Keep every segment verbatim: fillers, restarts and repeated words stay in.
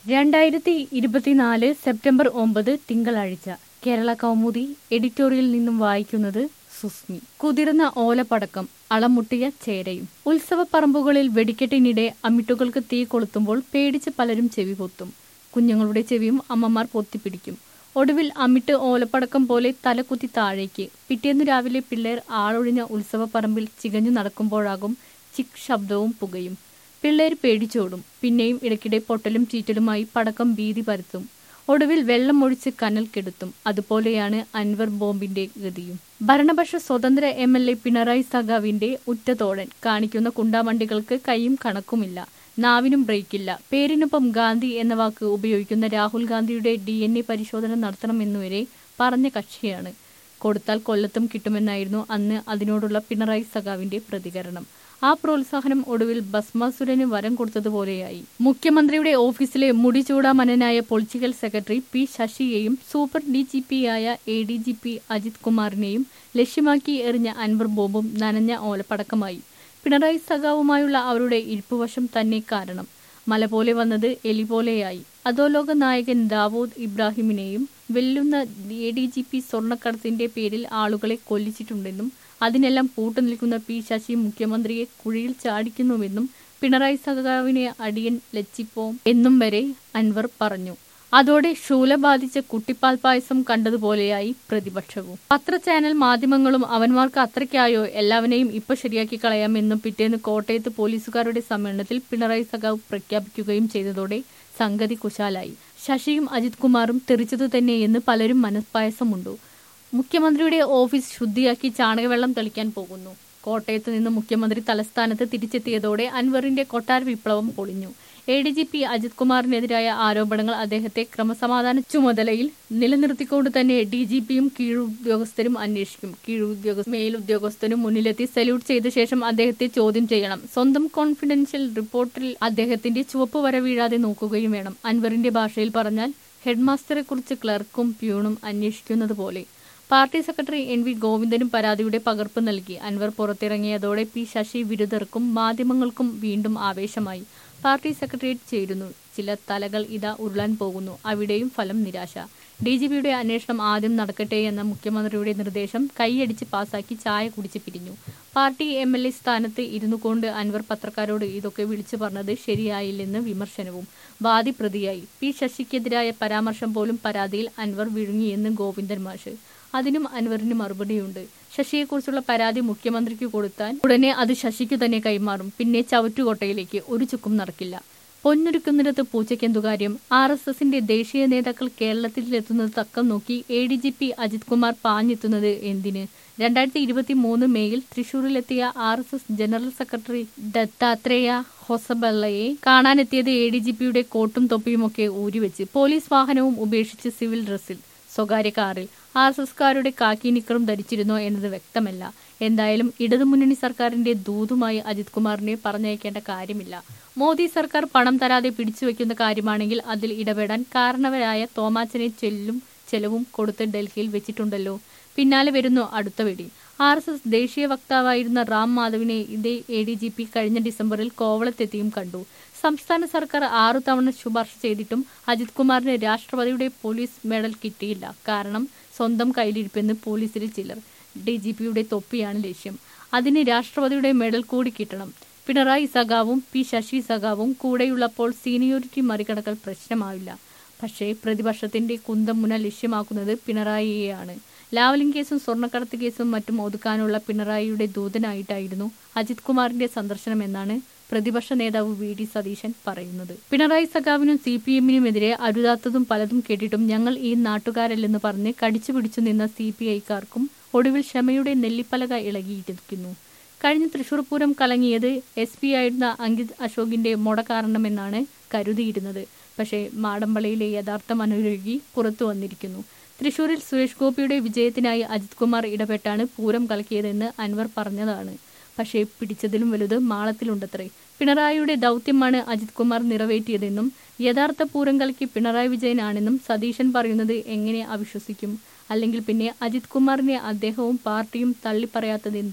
രണ്ടായിരത്തി ഇരുപത്തിനാല് സെപ്റ്റംബർ ഒമ്പത് തിങ്കളാഴ്ച കേരള കൗമുദി എഡിറ്റോറിയൽ നിന്നും വായിക്കുന്നത് സുസ്മി. കുതിർന്ന ഓലപ്പടക്കം, അളമുട്ടിയ ചേരയും. ഉത്സവപ്പറമ്പുകളിൽ വെടിക്കെട്ടിനിടെ അമ്മിട്ടുകൾക്ക് തീ കൊളുത്തുമ്പോൾ പേടിച്ച് പലരും ചെവി പൊത്തും. കുഞ്ഞുങ്ങളുടെ ചെവിയും അമ്മമാർ പൊത്തിപ്പിടിക്കും. ഒടുവിൽ അമ്മിട്ട് ഓലപ്പടക്കം പോലെ തലകുത്തി താഴേക്ക്. പിറ്റേന്നു രാവിലെ പിള്ളേർ ആളൊഴിഞ്ഞ ഉത്സവപ്പറമ്പിൽ ചികഞ്ഞു നടക്കുമ്പോഴാകും ചിക് ശബ്ദവും പുകയും. പിള്ളേർ പേടിച്ചോടും. പിന്നെയും ഇടയ്ക്കിടെ പൊട്ടലും ചീറ്റലുമായി പടക്കം ഭീതി പരത്തും. ഒടുവിൽ വെള്ളം ഒഴിച്ച് കനൽ കെടുത്തും. അതുപോലെയാണ് അൻവർ ബോംബിന്റെ ഗതിയും. ഭരണപക്ഷ സ്വതന്ത്ര എം എൽ എ പിണറായി സഖാവിന്റെ ഉറ്റതോഴൻ കാണിക്കുന്ന കുണ്ടാമണ്ടികൾക്ക് കൈയും കണക്കുമില്ല, നാവിനും ബ്രേക്കില്ല. പേരിനൊപ്പം ഗാന്ധി എന്ന വാക്ക് ഉപയോഗിക്കുന്ന രാഹുൽ ഗാന്ധിയുടെ ഡി എൻ എ പരിശോധന നടത്തണമെന്നുവരെ പറഞ്ഞ കക്ഷിയാണ്. കൊടുത്താൽ കൊല്ലത്തും കിട്ടുമെന്നായിരുന്നു അന്ന് അതിനോടുള്ള പിണറായി സഖാവിന്റെ പ്രതികരണം. ആ പ്രോത്സാഹനം ഒടുവിൽ ഭസ്മാസുരന് വരം കൊടുത്തതുപോലെയായി. മുഖ്യമന്ത്രിയുടെ ഓഫീസിലെ മുടിചൂടാമനനായ പൊളിറ്റിക്കൽ സെക്രട്ടറി പി ശശിയെയും സൂപ്പർ ഡി ജി പിയായ A D G P Ajith കുമാറിനെയും ലക്ഷ്യമാക്കി എറിഞ്ഞ അൻവർ ബോംബും നനഞ്ഞ ഓലപ്പടക്കമായി. പിണറായി സഖാവുമായുള്ള അവരുടെ ഇരിപ്പുവശം തന്നെ കാരണം. മല പോലെ വന്നത് എലി പോലെയായി. അധോലോക നായകൻ ദാവൂദ് ഇബ്രാഹിമിനെയും വെല്ലുന്ന എ ഡി ജി പി സ്വർണ്ണക്കടത്തിന്റെ പേരിൽ ആളുകളെ കൊല്ലിച്ചിട്ടുണ്ടെന്നും അതിനെല്ലാം കൂട്ടുനിൽക്കുന്ന പി ശശി മുഖ്യമന്ത്രിയെ കുഴിയിൽ ചാടിക്കുന്നുവെന്നും പിണറായി സഖാവിനെ അടിയൻ ലച്ചിപ്പോം എന്നും വരെ അൻവർ പറഞ്ഞു. അതോടെ ശൂല ബാധിച്ച കുട്ടിപ്പാൽ പായസം കണ്ടതുപോലെയായി പ്രതിപക്ഷവും. പത്രചാനൽ മാധ്യമങ്ങളും അവന്മാർക്ക് അത്രയ്ക്കായോ, എല്ലാവരെയും ഇപ്പൊ ശരിയാക്കി കളയാമെന്നും പിറ്റേന്ന് കോട്ടയത്ത് പോലീസുകാരുടെ സമ്മേളനത്തിൽ പിണറായി സഖാവ് പ്രഖ്യാപിക്കുകയും ചെയ്തതോടെ സംഗതി കുശാലായി. ശശിയും അജിത് കുമാറും തെറിച്ചതു തന്നെയെന്ന് പലരും മനസ്പായസമുണ്ടു. മുഖ്യമന്ത്രിയുടെ ഓഫീസ് ശുദ്ധിയാക്കി ചാണകവെള്ളം തെളിക്കാൻ പോകുന്നു. കോട്ടയത്ത് നിന്ന് മുഖ്യമന്ത്രി തലസ്ഥാനത്ത് തിരിച്ചെത്തിയതോടെ അൻവറിന്റെ കൊട്ടാര വിപ്ലവം പൊളിഞ്ഞു. A D G P Ajith കുമാറിനെതിരായ ആരോപണങ്ങൾ അദ്ദേഹത്തെ ക്രമസമാധാന ചുമതലയിൽ നിലനിർത്തിക്കൊണ്ട് തന്നെ ഡി ജി പിയും കീഴുദ്യോഗസ്ഥരും അന്വേഷിക്കും. കീഴുദ്യോഗ മേലുദ്യോഗസ്ഥനും മുന്നിലെത്തി സല്യൂട്ട് ചെയ്ത ശേഷം അദ്ദേഹത്തെ ചോദ്യം ചെയ്യണം. സ്വന്തം കോൺഫിഡൻഷ്യൽ റിപ്പോർട്ടിൽ അദ്ദേഹത്തിന്റെ ചുവപ്പ് വര വീഴാതെ നോക്കുകയും വേണം. അൻവറിന്റെ ഭാഷയിൽ പറഞ്ഞാൽ ഹെഡ്മാസ്റ്ററെ കുറിച്ച് ക്ലർക്കും പ്യൂണും അന്വേഷിക്കുന്നത് പോലെ. പാർട്ടി സെക്രട്ടറി എൻ വി ഗോവിന്ദനും പരാതിയുടെ പകർപ്പ് നൽകി. അൻവർ പുറത്തിറങ്ങിയതോടെ പി ശശി വിരുദ്ധർക്കും മാധ്യമങ്ങൾക്കും വീണ്ടും ആവേശമായി. പാർട്ടി സെക്രട്ടേറിയറ്റ് ചേരുന്നു. ചില തലകൾ ഇതാ ഉരുളാൻ പോകുന്നു. അവിടെയും ഫലം നിരാശ. ഡി ജി പിയുടെ അന്വേഷണം ആദ്യം നടക്കട്ടെ എന്ന മുഖ്യമന്ത്രിയുടെ നിർദ്ദേശം കൈയടിച്ച് പാസാക്കി ചായ കുടിച്ച് പിരിഞ്ഞു. പാർട്ടി എം എൽ എ സ്ഥാനത്ത് ഇരുന്നു കൊണ്ട് അൻവർ പത്രക്കാരോട് ഇതൊക്കെ വിളിച്ചു പറഞ്ഞത് ശരിയായില്ലെന്ന് വിമർശനവും. വാദി പ്രതിയായി. പി ശശിക്കെതിരായ പരാമർശം പോലും പരാതിയിൽ അൻവർ വിഴുങ്ങിയെന്ന് ഗോവിന്ദൻ മാഷ്. അതിനും അൻവറിന് മറുപടിയുണ്ട്. ശശിയെക്കുറിച്ചുള്ള പരാതി മുഖ്യമന്ത്രിക്ക് കൊടുത്താൽ ഉടനെ അത് ശശിക്കു തന്നെ കൈമാറും. പിന്നെ ചവറ്റുകൊട്ടയിലേക്ക് ഒരു ചുക്കും നടക്കില്ല. പൊന്നൊരുക്കുന്നിടത്ത് പൂച്ചയ്ക്കെന്തു കാര്യം? ആർ എസ് എസിന്റെ ദേശീയ നേതാക്കൾ കേരളത്തിലെത്തുന്നത് തക്കം നോക്കി A D G P Ajith Kumar പാഞ്ഞെത്തുന്നത് എന്തിന്? രണ്ടായിരത്തി ഇരുപത്തി മൂന്ന് മേയിൽ തൃശൂരിലെത്തിയ R S S general secretary Dattatreya ഹൊസബല്ലയെ കാണാനെത്തിയത് എ ഡി ജി പിയുടെ കോട്ടും തൊപ്പിയുമൊക്കെ ഊരിവെച്ച് പോലീസ് വാഹനവും ഉപേക്ഷിച്ച് സിവിൽ ഡ്രസ്സിൽ സ്വകാര്യ കാറിൽ. ആർ എസ് എസ്കാരുടെ കാക്കി നിക്കറും ധരിച്ചിരുന്നോ എന്നത് വ്യക്തമല്ല. എന്തായാലും ഇടതുമുന്നണി സർക്കാരിന്റെ ദൂതുമായി അജിത് കുമാറിനെ പറഞ്ഞയക്കേണ്ട കാര്യമില്ല. മോദി സർക്കാർ പണം തരാതെ പിടിച്ചുവെക്കുന്ന കാര്യമാണെങ്കിൽ അതിൽ ഇടപെടാൻ കാരണവരായ തോമാച്ചനെ ചെല്ലും ചെലവും കൊടുത്ത് ഡൽഹിയിൽ വെച്ചിട്ടുണ്ടല്ലോ. പിന്നാലെ വരുന്നു അടുത്ത വെടി. ആർ എസ് എസ് ദേശീയ വക്താവായിരുന്ന റാം മാധവിനെ ഇതേ എ ഡി ജി പി കഴിഞ്ഞ ഡിസംബറിൽ കോവളത്തെത്തിയും കണ്ടു. സംസ്ഥാന സർക്കാർ ആറു തവണ ശുപാർശ ചെയ്തിട്ടും അജിത് കുമാറിന് രാഷ്ട്രപതിയുടെ പോലീസ് മെഡൽ കിട്ടിയില്ല. കാരണം സ്വന്തം കയ്യിലിരിപ്പെന്ന് പോലീസിൽ ചിലർ. ഡി ജി പിയുടെ തൊപ്പിയാണ് ലക്ഷ്യം. അതിന് രാഷ്ട്രപതിയുടെ മെഡൽ കൂടി കിട്ടണം. പിണറായി സഖാവും പി ശശി സഖാവും കൂടെയുള്ളപ്പോൾ സീനിയോറിറ്റി മറികടക്കൽ പ്രശ്നമാവില്ല. പക്ഷേ പ്രതിപക്ഷത്തിന്റെ കുന്തമുന ലക്ഷ്യമാക്കുന്നത് പിണറായിയെയാണ്. ലാവ്ലിൻ കേസും സ്വർണ്ണക്കടത്ത് കേസും മറ്റും ഒതുക്കാനുള്ള പിണറായിയുടെ ദൂതനായിട്ടായിരുന്നു അജിത് കുമാറിന്റെ സന്ദർശനമെന്നാണ് പ്രതിപക്ഷ നേതാവ് വി ഡി സതീശൻ പറയുന്നത്. പിണറായി സഖാവിനും സി പി എമ്മിനുമെതിരെ അരുതാത്തതും പലതും കേട്ടിട്ടും ഞങ്ങൾ ഈ നാട്ടുകാരല്ലെന്ന് പറഞ്ഞ് കടിച്ചു പിടിച്ചു നിന്ന സി പി ഐക്കാർക്കും ഒടുവിൽ ക്ഷമയുടെ നെല്ലിപ്പലക ഇളകിയിരിക്കുന്നു. കഴിഞ്ഞ തൃശൂർ പൂരം കലങ്ങിയത് എസ് പി ആയിരുന്ന അങ്കിത് അശോകിന്റെ മൊട കാരണമെന്നാണ് കരുതിയിരുന്നത്. പക്ഷേ മാടമ്പളയിലെ യഥാർത്ഥ മനോരോഗി പുറത്തു വന്നിരിക്കുന്നു. തൃശൂരിൽ സുരേഷ് ഗോപിയുടെ വിജയത്തിനായി അജിത് കുമാർ ഇടപെട്ടാണ് പൂരം കലക്കിയതെന്ന് അൻവർ പറഞ്ഞതാണ്. പക്ഷേ പിടിച്ചതിലും വലുത് മാളത്തിലുണ്ടത്രേ. പിണറായിയുടെ ദൗത്യമാണ് അജിത് കുമാർ നിറവേറ്റിയതെന്നും യഥാർത്ഥ പൂരം കലക്കി പിണറായി വിജയനാണെന്നും സതീശൻ പറയുന്നത് എങ്ങനെ അവിശ്വസിക്കും? അല്ലെങ്കിൽ പിന്നെ അജിത് കുമാറിനെ അദ്ദേഹവും പാർട്ടിയും തള്ളിപ്പറയാത്തതെന്ത്?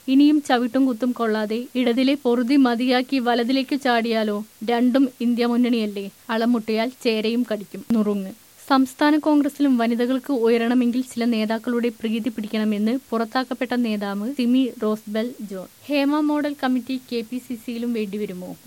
ഇനിയും ചവിട്ടും കുത്തും കൊള്ളാതെ ഇടതിലെ പൊറുതി മതിയാക്കി വലതിലേക്ക് ചാടിയാലോ? രണ്ടും ഇന്ത്യ മുന്നണിയല്ലേ? അളമുട്ടിയാൽ ചേരയും കടിക്കും. നുറുങ്ങ്. സംസ്ഥാന കോൺഗ്രസിലും വനിതകൾക്ക് ഉയരണമെങ്കിൽ ചില നേതാക്കളുടെ പ്രീതി പിടിക്കണമെന്ന് പുറത്താക്കപ്പെട്ട നേതാവ് Simi Rosebell John. Hema model committee K P C സിയിലും വേണ്ടിവരുമോ?